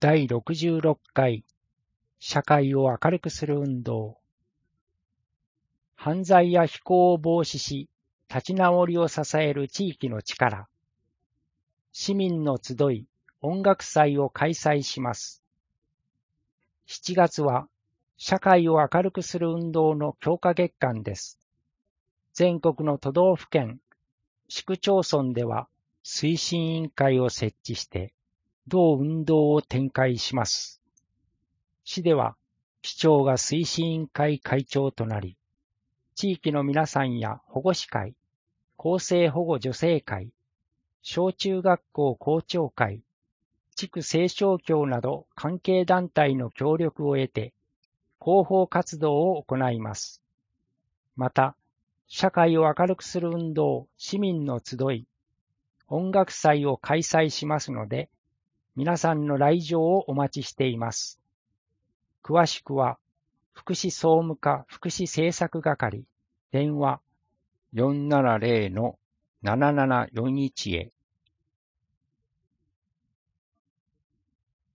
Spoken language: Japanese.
第66回社会を明るくする運動。犯罪や非行を防止し、立ち直りを支える地域の力。市民の集い、音楽祭を開催します。7月は社会を明るくする運動の強化月間です。全国の都道府県、市区町村では推進委員会を設置して、同運動を展開します。市では市長が推進委員会会長となり、地域の皆さんや保護司会、厚生保護助成会、小中学校校長会、地区青少協など関係団体の協力を得て、広報活動を行います。また、社会を明るくする運動、市民の集い、音楽祭を開催しますので、皆さんの来場をお待ちしています。詳しくは、福祉総務課福祉政策係、電話 470-7741 へ。